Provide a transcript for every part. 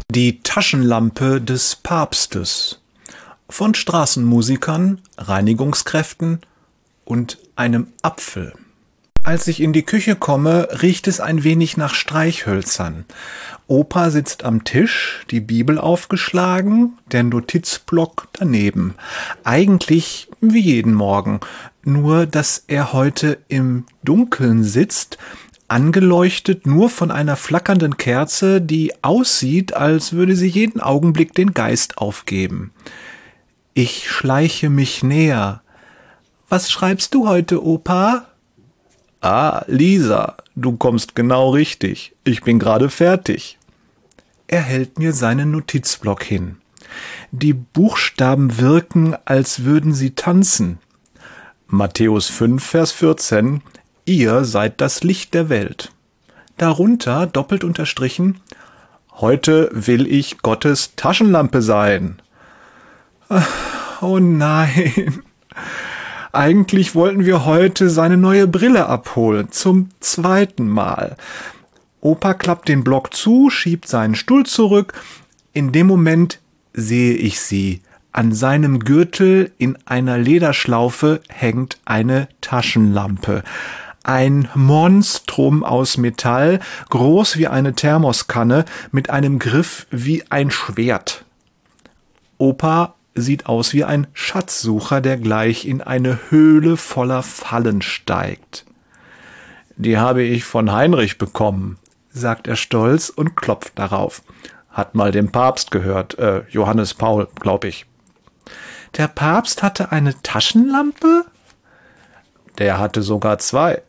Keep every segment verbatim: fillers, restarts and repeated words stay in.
Die Taschenlampe des Papstes von Straßenmusikern, Reinigungskräften und einem Apfel. Als ich in die Küche komme, riecht es ein wenig nach Streichhölzern. Opa sitzt am Tisch, die Bibel aufgeschlagen, der Notizblock daneben. Eigentlich wie jeden Morgen, nur dass er heute im Dunkeln sitzt, angeleuchtet nur von einer flackernden Kerze, die aussieht, als würde sie jeden Augenblick den Geist aufgeben. Ich schleiche mich näher. »Was schreibst du heute, Opa?« »Ah, Lisa, du kommst genau richtig. Ich bin gerade fertig.« Er hält mir seinen Notizblock hin. Die Buchstaben wirken, als würden sie tanzen. Matthäus fünf, Vers vierzehn. Ihr seid das Licht der Welt. Darunter, doppelt unterstrichen, heute will ich Gottes Taschenlampe sein. Oh nein. Eigentlich wollten wir heute seine neue Brille abholen, zum zweiten Mal. Opa klappt den Block zu, schiebt seinen Stuhl zurück. In dem Moment sehe ich sie. An seinem Gürtel in einer Lederschlaufe hängt eine Taschenlampe. Ein Monstrum aus Metall, groß wie eine Thermoskanne, mit einem Griff wie ein Schwert. Opa sieht aus wie ein Schatzsucher, der gleich in eine Höhle voller Fallen steigt. »Die habe ich von Heinrich bekommen«, sagt er stolz und klopft darauf. »Hat mal dem Papst gehört, äh, Johannes Paul, glaub ich.« »Der Papst hatte eine Taschenlampe?« »Der hatte sogar zwei.«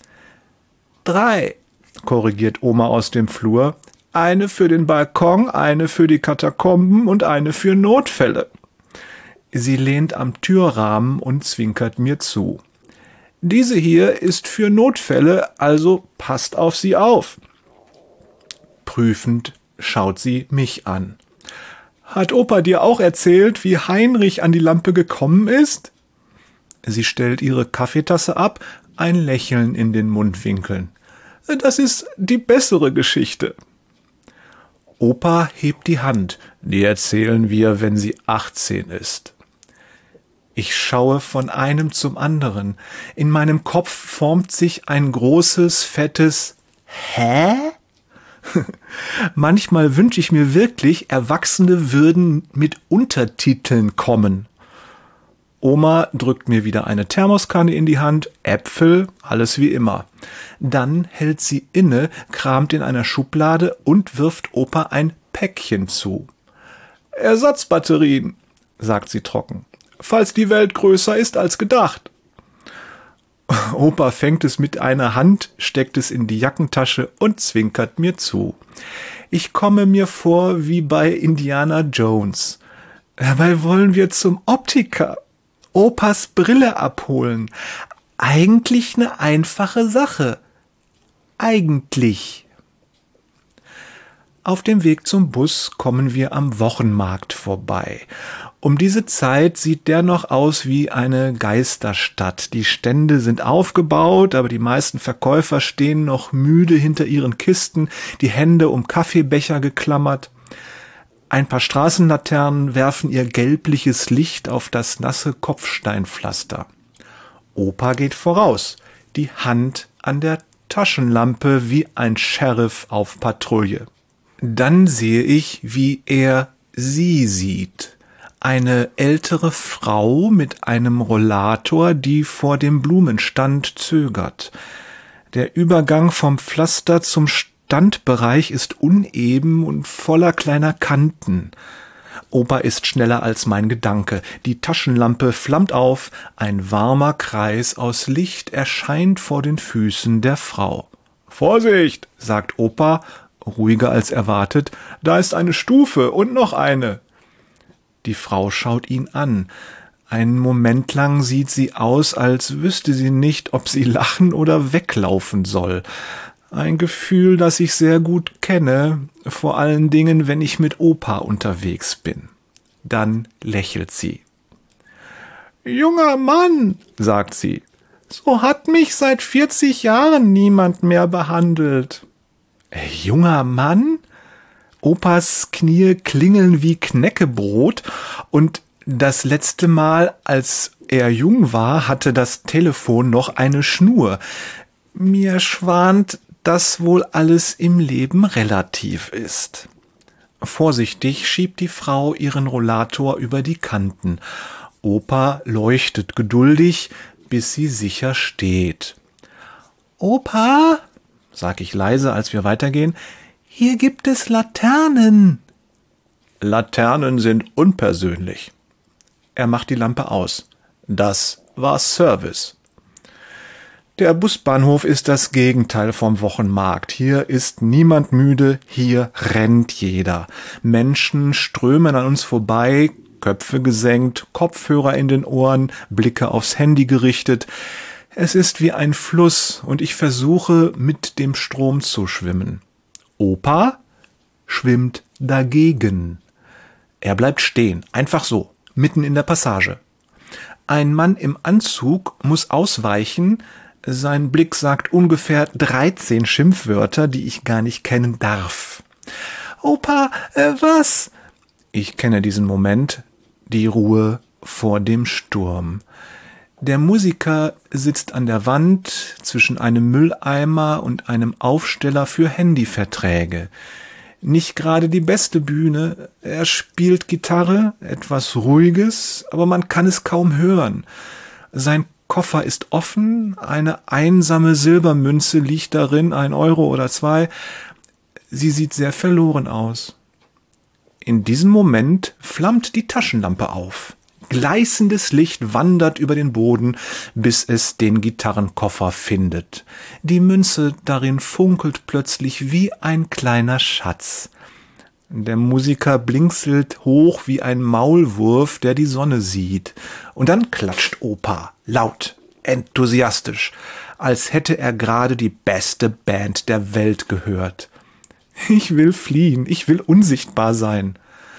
»Drei«, korrigiert Oma aus dem Flur. »Eine für den Balkon, eine für die Katakomben und eine für Notfälle.« Sie lehnt am Türrahmen und zwinkert mir zu. »Diese hier ist für Notfälle, also passt auf sie auf.« Prüfend schaut sie mich an. »Hat Opa dir auch erzählt, wie Heinrich an die Lampe gekommen ist?« Sie stellt ihre Kaffeetasse ab, ein Lächeln in den Mundwinkeln. »Das ist die bessere Geschichte.« Opa hebt die Hand. Die erzählen wir, wenn sie achtzehn ist. Ich schaue von einem zum anderen. In meinem Kopf formt sich ein großes, fettes Hä? Manchmal wünsche ich mir wirklich, Erwachsene würden mit Untertiteln kommen. Oma drückt mir wieder eine Thermoskanne in die Hand, Äpfel, alles wie immer. Dann hält sie inne, kramt in einer Schublade und wirft Opa ein Päckchen zu. »Ersatzbatterien«, sagt sie trocken, »falls die Welt größer ist als gedacht.« Opa fängt es mit einer Hand, steckt es in die Jackentasche und zwinkert mir zu. Ich komme mir vor wie bei Indiana Jones. Dabei wollen wir zum Optiker. Opas Brille abholen. Eigentlich eine einfache Sache. Eigentlich. Auf dem Weg zum Bus kommen wir am Wochenmarkt vorbei. Um diese Zeit sieht der noch aus wie eine Geisterstadt. Die Stände sind aufgebaut, aber die meisten Verkäufer stehen noch müde hinter ihren Kisten, die Hände um Kaffeebecher geklammert. Ein paar Straßenlaternen werfen ihr gelbliches Licht auf das nasse Kopfsteinpflaster. Opa geht voraus, die Hand an der Taschenlampe wie ein Sheriff auf Patrouille. Dann sehe ich, wie er sie sieht. Eine ältere Frau mit einem Rollator, die vor dem Blumenstand zögert. Der Übergang vom Pflaster zum Standbereich ist uneben und voller kleiner Kanten. Opa ist schneller als mein Gedanke. Die Taschenlampe flammt auf, ein warmer Kreis aus Licht erscheint vor den Füßen der Frau. »Vorsicht«, sagt Opa, ruhiger als erwartet, »da ist eine Stufe und noch eine.« Die Frau schaut ihn an. Einen Moment lang sieht sie aus, als wüsste sie nicht, ob sie lachen oder weglaufen soll. Ein Gefühl, das ich sehr gut kenne, vor allen Dingen, wenn ich mit Opa unterwegs bin. Dann lächelt sie. »Junger Mann«, sagt sie, »so hat mich seit vierzig Jahren niemand mehr behandelt.« »Junger Mann?« Opas Knie klingeln wie Knäckebrot und das letzte Mal, als er jung war, hatte das Telefon noch eine Schnur. Mir schwant, dass wohl alles im Leben relativ ist. Vorsichtig schiebt die Frau ihren Rollator über die Kanten. Opa leuchtet geduldig, bis sie sicher steht. »Opa«, sag ich leise, als wir weitergehen, »hier gibt es Laternen.« »Laternen sind unpersönlich.« Er macht die Lampe aus. Das war Service. Der Busbahnhof ist das Gegenteil vom Wochenmarkt. Hier ist niemand müde, hier rennt jeder. Menschen strömen an uns vorbei, Köpfe gesenkt, Kopfhörer in den Ohren, Blicke aufs Handy gerichtet. Es ist wie ein Fluss und ich versuche, mit dem Strom zu schwimmen. Opa schwimmt dagegen. Er bleibt stehen, einfach so, mitten in der Passage. Ein Mann im Anzug muss ausweichen. Sein Blick sagt ungefähr dreizehn Schimpfwörter, die ich gar nicht kennen darf. »Opa, äh, was?« Ich kenne diesen Moment, die Ruhe vor dem Sturm. Der Musiker sitzt an der Wand zwischen einem Mülleimer und einem Aufsteller für Handyverträge. Nicht gerade die beste Bühne. Er spielt Gitarre, etwas Ruhiges, aber man kann es kaum hören. Sein Koffer ist offen, eine einsame Silbermünze liegt darin, ein Euro oder zwei. Sie sieht sehr verloren aus. In diesem Moment flammt die Taschenlampe auf. Gleißendes Licht wandert über den Boden, bis es den Gitarrenkoffer findet. Die Münze darin funkelt plötzlich wie ein kleiner Schatz. Der Musiker blinzelt hoch wie ein Maulwurf, der die Sonne sieht. Und dann klatscht Opa, laut, enthusiastisch, als hätte er gerade die beste Band der Welt gehört. Ich will fliehen, ich will unsichtbar sein.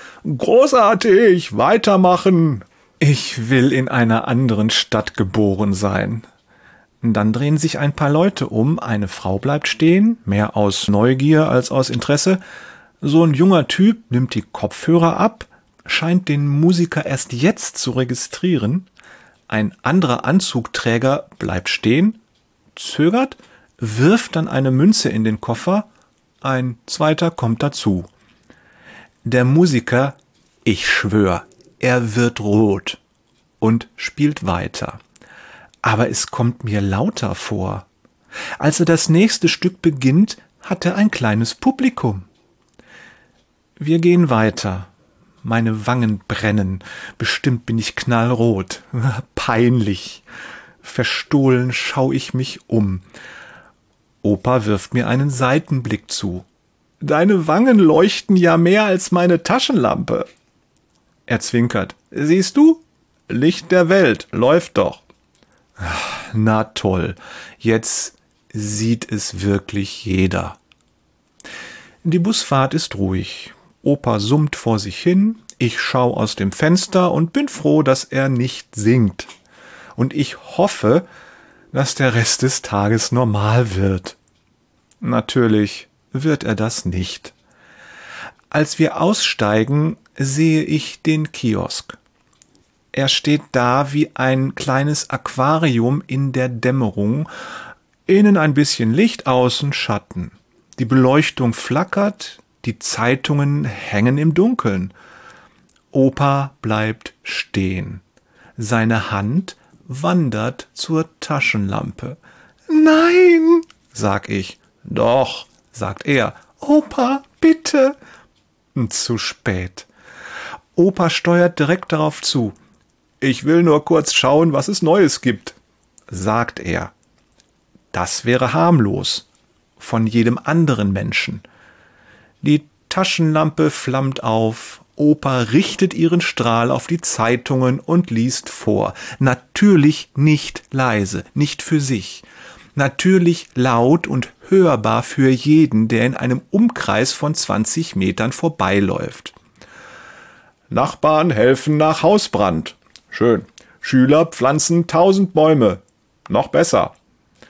Großartig, weitermachen! Ich will in einer anderen Stadt geboren sein. Dann drehen sich ein paar Leute um, eine Frau bleibt stehen, mehr aus Neugier als aus Interesse. So ein junger Typ nimmt die Kopfhörer ab, scheint den Musiker erst jetzt zu registrieren. Ein anderer Anzugträger bleibt stehen, zögert, wirft dann eine Münze in den Koffer, ein zweiter kommt dazu. Der Musiker, ich schwör, er wird rot und spielt weiter. Aber es kommt mir lauter vor. Als er das nächste Stück beginnt, hat er ein kleines Publikum. Wir gehen weiter. Meine Wangen brennen. Bestimmt bin ich knallrot. Peinlich. Verstohlen schaue ich mich um. Opa wirft mir einen Seitenblick zu. Deine Wangen leuchten ja mehr als meine Taschenlampe. Er zwinkert. Siehst du? Licht der Welt, läuft doch. Na toll, jetzt sieht es wirklich jeder. Die Busfahrt ist ruhig. Opa summt vor sich hin, ich schaue aus dem Fenster und bin froh, dass er nicht singt. Und ich hoffe, dass der Rest des Tages normal wird. Natürlich wird er das nicht. Als wir aussteigen, sehe ich den Kiosk. Er steht da wie ein kleines Aquarium in der Dämmerung, innen ein bisschen Licht, außen Schatten. Die Beleuchtung flackert, die Zeitungen hängen im Dunkeln. Opa bleibt stehen. Seine Hand wandert zur Taschenlampe. »Nein«, sag ich. »Doch«, sagt er. »Opa, bitte.« Zu spät. Opa steuert direkt darauf zu. »Ich will nur kurz schauen, was es Neues gibt«, sagt er. Das wäre harmlos. Von jedem anderen Menschen. Die Taschenlampe flammt auf. Opa richtet ihren Strahl auf die Zeitungen und liest vor. Natürlich nicht leise, nicht für sich. Natürlich laut und hörbar für jeden, der in einem Umkreis von zwanzig Metern vorbeiläuft. Nachbarn helfen nach Hausbrand. Schön. Schüler pflanzen tausend Bäume. Noch besser.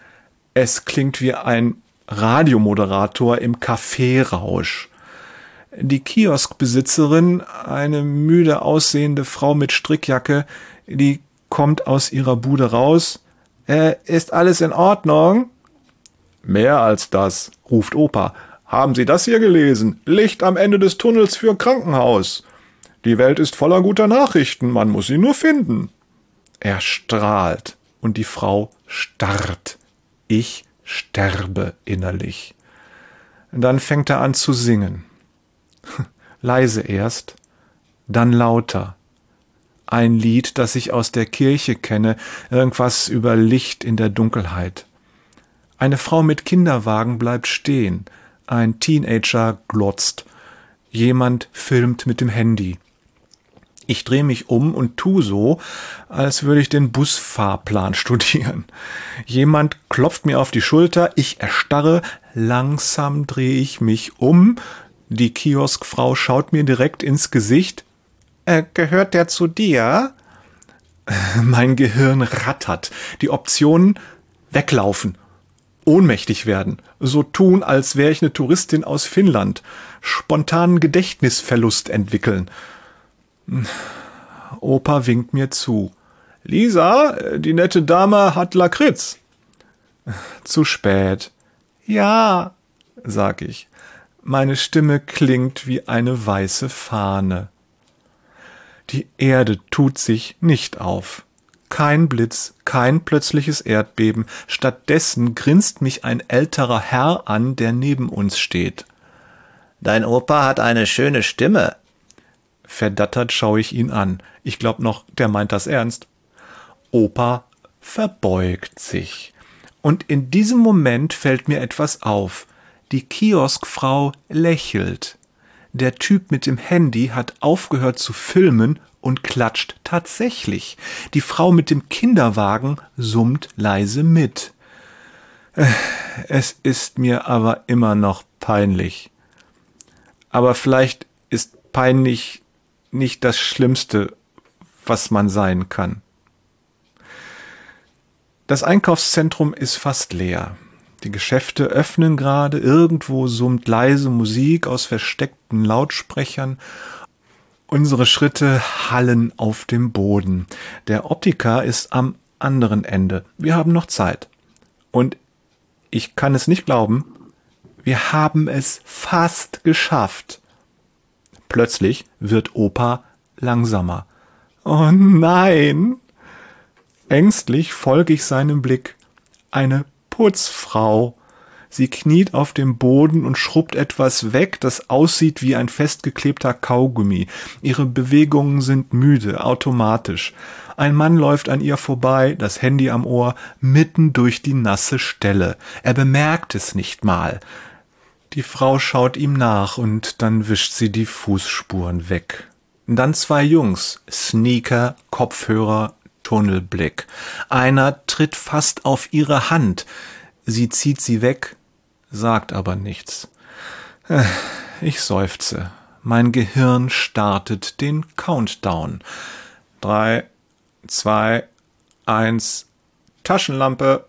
Es klingt wie ein Radiomoderator im Kaffeerausch. Die Kioskbesitzerin, eine müde aussehende Frau mit Strickjacke, die kommt aus ihrer Bude raus. Äh, ist alles in Ordnung? Mehr als das, ruft Opa. Haben Sie das hier gelesen? Licht am Ende des Tunnels für Krankenhaus. Die Welt ist voller guter Nachrichten, man muss sie nur finden. Er strahlt und die Frau starrt. Ich sterbe innerlich. Dann fängt er an zu singen. Leise erst, dann lauter. Ein Lied, das ich aus der Kirche kenne, irgendwas über Licht in der Dunkelheit. Eine Frau mit Kinderwagen bleibt stehen. Ein Teenager glotzt. Jemand filmt mit dem Handy. Ich drehe mich um und tu so, als würde ich den Busfahrplan studieren. Jemand klopft mir auf die Schulter, ich erstarre, langsam drehe ich mich um. Die Kioskfrau schaut mir direkt ins Gesicht. Äh, gehört der zu dir? Mein Gehirn rattert. Die Optionen: weglaufen, ohnmächtig werden, so tun, als wäre ich eine Touristin aus Finnland, spontanen Gedächtnisverlust entwickeln. Opa winkt mir zu. Lisa, die nette Dame hat Lakritz. Zu spät. Ja, sag ich. Meine Stimme klingt wie eine weiße Fahne. Die Erde tut sich nicht auf. Kein Blitz, kein plötzliches Erdbeben. Stattdessen grinst mich ein älterer Herr an, der neben uns steht. Dein Opa hat eine schöne Stimme. Verdattert schaue ich ihn an. Ich glaub noch, der meint das ernst. Opa verbeugt sich. Und in diesem Moment fällt mir etwas auf. Die Kioskfrau lächelt. Der Typ mit dem Handy hat aufgehört zu filmen und klatscht tatsächlich. Die Frau mit dem Kinderwagen summt leise mit. Es ist mir aber immer noch peinlich. Aber vielleicht ist peinlich nicht das Schlimmste, was man sein kann. Das Einkaufszentrum ist fast leer. Die Geschäfte öffnen gerade, irgendwo summt leise Musik aus versteckten Lautsprechern. Unsere Schritte hallen auf dem Boden. Der Optiker ist am anderen Ende. Wir haben noch Zeit. Und ich kann es nicht glauben, wir haben es fast geschafft. Plötzlich wird Opa langsamer. Oh nein! Ängstlich folge ich seinem Blick. Eine Putzfrau. Sie kniet auf dem Boden und schrubbt etwas weg, das aussieht wie ein festgeklebter Kaugummi. Ihre Bewegungen sind müde, automatisch. Ein Mann läuft an ihr vorbei, das Handy am Ohr, mitten durch die nasse Stelle. Er bemerkt es nicht mal. Die Frau schaut ihm nach und dann wischt sie die Fußspuren weg. Dann zwei Jungs, Sneaker, Kopfhörer, Tunnelblick. Einer tritt fast auf ihre Hand. Sie zieht sie weg, sagt aber nichts. Ich seufze. Mein Gehirn startet den Countdown. Drei, zwei, eins, Taschenlampe.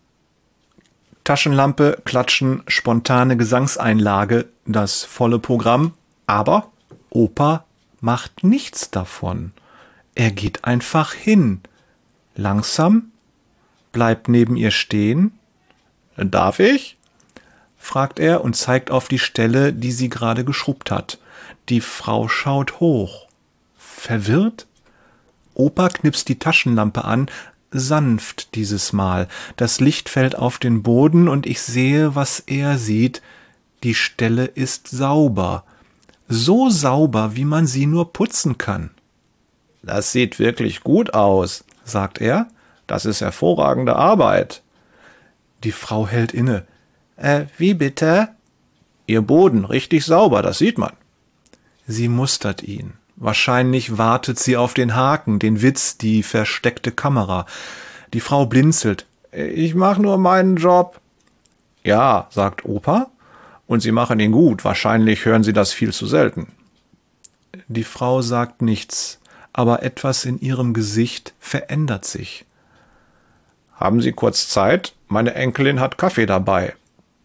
Taschenlampe, Klatschen, spontane Gesangseinlage, das volle Programm. Aber Opa macht nichts davon. Er geht einfach hin. Langsam, bleibt neben ihr stehen. Darf ich? Fragt er und zeigt auf die Stelle, die sie gerade geschrubbt hat. Die Frau schaut hoch. Verwirrt? Opa knipst die Taschenlampe an, sanft dieses Mal. Das Licht fällt auf den Boden und ich sehe, was er sieht. Die Stelle ist sauber. So sauber, wie man sie nur putzen kann. Das sieht wirklich gut aus, sagt er. Das ist hervorragende Arbeit. Die Frau hält inne. Äh, wie bitte? Ihr Boden richtig sauber, das sieht man. Sie mustert ihn. Wahrscheinlich wartet sie auf den Haken, den Witz, die versteckte Kamera. Die Frau blinzelt. Ich mache nur meinen Job. Ja, sagt Opa. Und Sie machen ihn gut. Wahrscheinlich hören Sie das viel zu selten. Die Frau sagt nichts, aber etwas in ihrem Gesicht verändert sich. Haben Sie kurz Zeit? Meine Enkelin hat Kaffee dabei.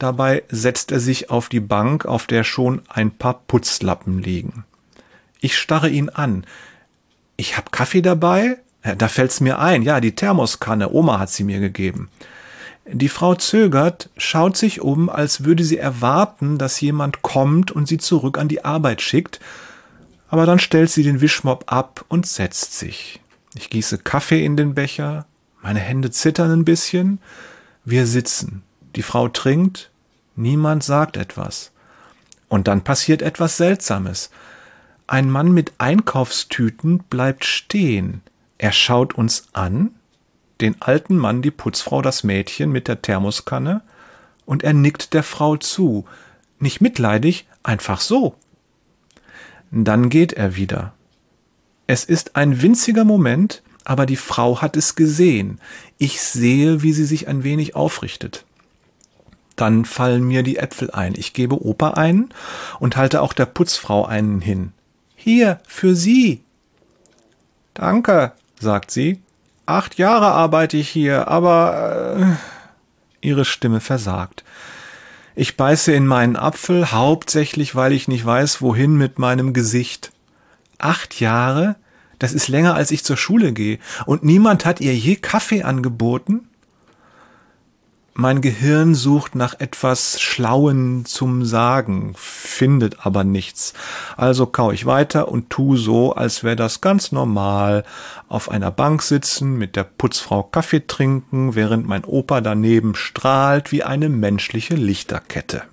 Dabei setzt er sich auf die Bank, auf der schon ein paar Putzlappen liegen. Ich starre ihn an. Ich hab Kaffee dabei? Da fällt's mir ein. Ja, die Thermoskanne. Oma hat sie mir gegeben. Die Frau zögert, schaut sich um, als würde sie erwarten, dass jemand kommt und sie zurück an die Arbeit schickt. Aber dann stellt sie den Wischmopp ab und setzt sich. Ich gieße Kaffee in den Becher. Meine Hände zittern ein bisschen. Wir sitzen. Die Frau trinkt. Niemand sagt etwas. Und dann passiert etwas Seltsames. Ein Mann mit Einkaufstüten bleibt stehen. Er schaut uns an, den alten Mann, die Putzfrau, das Mädchen mit der Thermoskanne, und er nickt der Frau zu. Nicht mitleidig, einfach so. Dann geht er wieder. Es ist ein winziger Moment, aber die Frau hat es gesehen. Ich sehe, wie sie sich ein wenig aufrichtet. Dann fallen mir die Äpfel ein. Ich gebe Opa einen und halte auch der Putzfrau einen hin. Hier, für Sie. Danke, sagt sie. Acht Jahre arbeite ich hier, aber äh, ihre Stimme versagt. Ich beiße in meinen Apfel, hauptsächlich, weil ich nicht weiß, wohin mit meinem Gesicht. Acht Jahre? Das ist länger, als ich zur Schule gehe. Und niemand hat ihr je Kaffee angeboten? Mein Gehirn sucht nach etwas Schlauen zum Sagen, findet aber nichts. Also kau ich weiter und tu so, als wäre das ganz normal. Auf einer Bank sitzen, mit der Putzfrau Kaffee trinken, während mein Opa daneben strahlt wie eine menschliche Lichterkette.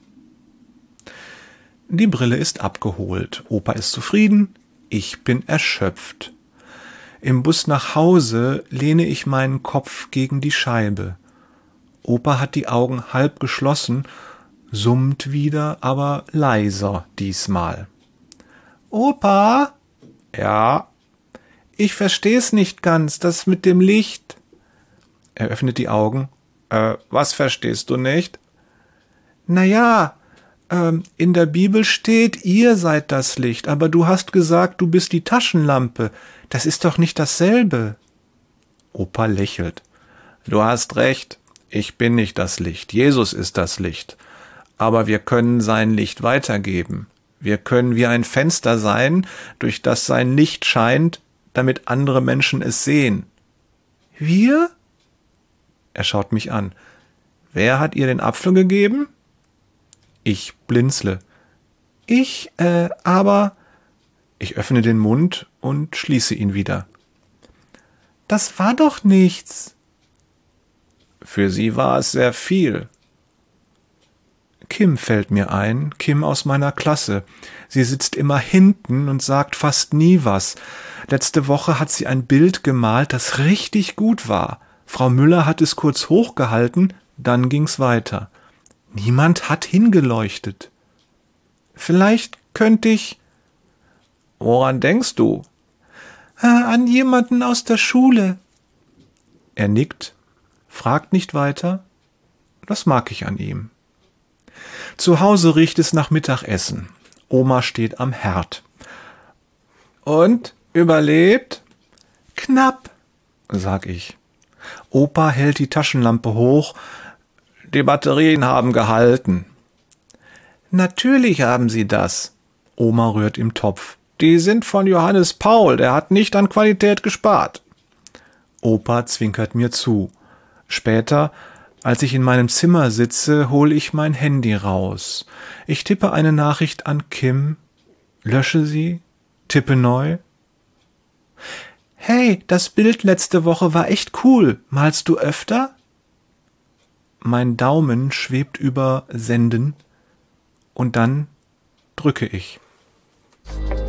Die Brille ist abgeholt. Opa ist zufrieden, ich bin erschöpft. Im Bus nach Hause lehne ich meinen Kopf gegen die Scheibe. Opa hat die Augen halb geschlossen, summt wieder, aber leiser diesmal. Opa? Ja? Ich versteh's nicht ganz, das mit dem Licht. Er öffnet die Augen. Äh, was verstehst du nicht? Na ja, ähm, in der Bibel steht, ihr seid das Licht, aber du hast gesagt, du bist die Taschenlampe. Das ist doch nicht dasselbe. Opa lächelt. Du hast recht. Ich bin nicht das Licht, Jesus ist das Licht. Aber wir können sein Licht weitergeben. Wir können wie ein Fenster sein, durch das sein Licht scheint, damit andere Menschen es sehen. Wir? Er schaut mich an. Wer hat ihr den Apfel gegeben? Ich blinzle. Ich, äh, aber... Ich öffne den Mund und schließe ihn wieder. Das war doch nichts. Für sie war es sehr viel. Kim fällt mir ein, Kim aus meiner Klasse. Sie sitzt immer hinten und sagt fast nie was. Letzte Woche hat sie ein Bild gemalt, das richtig gut war. Frau Müller hat es kurz hochgehalten, dann ging's weiter. Niemand hat hingeleuchtet. Vielleicht könnte ich... Woran denkst du? Äh, an jemanden aus der Schule. Er nickt. Fragt nicht weiter. Das mag ich an ihm. Zu Hause riecht es nach Mittagessen. Oma steht am Herd. Und? Überlebt? Knapp, sag ich. Opa hält die Taschenlampe hoch. Die Batterien haben gehalten. Natürlich haben sie das. Oma rührt im Topf. Die sind von Johannes Paul, der hat nicht an Qualität gespart. Opa zwinkert mir zu. Später, als ich in meinem Zimmer sitze, hole ich mein Handy raus. Ich tippe eine Nachricht an Kim, lösche sie, tippe neu. Hey, das Bild letzte Woche war echt cool. Malst du öfter? Mein Daumen schwebt über Senden und dann drücke ich.